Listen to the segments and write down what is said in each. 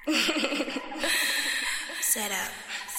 Set up.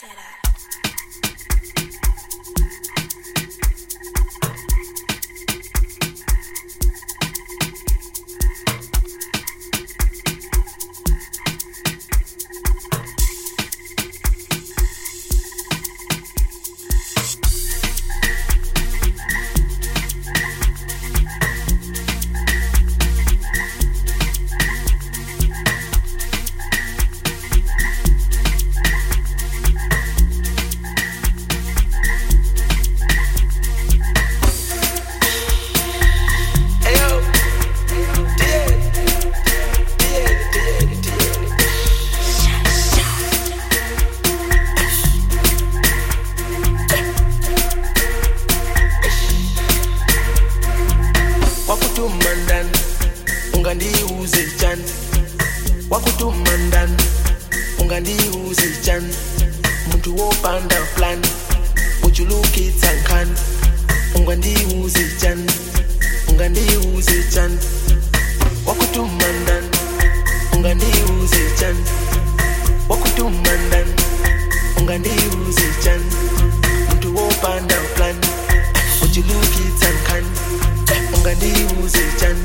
Wakutumandan, ungandi uzechan. Wakutumandan, ungandi uzechan. Muntu wopanda plan, uchuluki tankan. Ungandi uzechan, ungandi uzechan. Wakutumandan, ungandi uzechan. Wakutumandan, ungandi uzechan. Muntu wopanda plan, uchuluki tankan. Ungandi uzechan.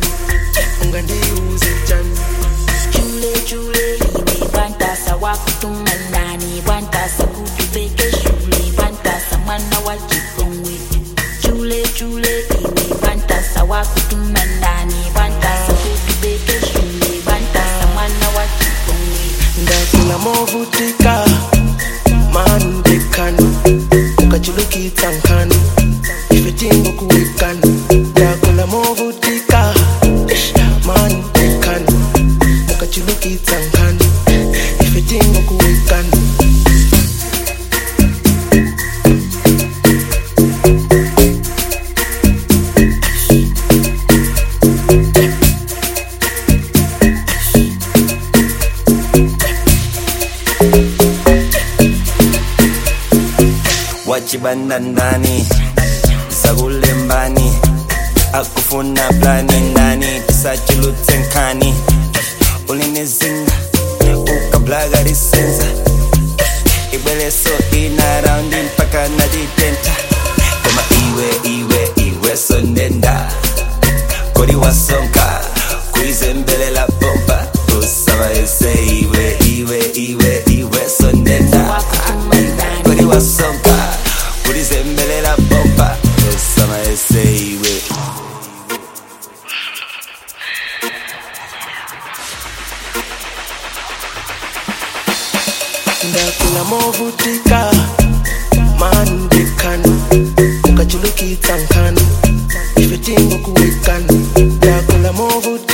Chule iwe bantasa wakutumandani bantasa kutubeke shule bantasa mwana wa chikongwe. Chule iwe bantasa wakutumandani bantasa kutubeke shule bantasa mwana wa chikongwe. Ndakula movutika mandekan ukachuluki tankan ifetingo kuwekan. Ndakula movutika mandekan ukachuluki tankan ifetingo kuwekan. Wachibandandani Sagulembani Akufuna plani nani Tisachilutsenkani Ulinizinga Ukablaga risenza Ibeleso ina roundi mpaka najitenta. Kama iwe sonenda Kodi wasonka Kuizembele la bomba Usama ese iwe sonenda Kodi wasonka Kuizembele la bomba Usama ese iwe. Ndakula movutika mandekan ukachuluki tankan ifetingo kuwekan. Ndakula movutika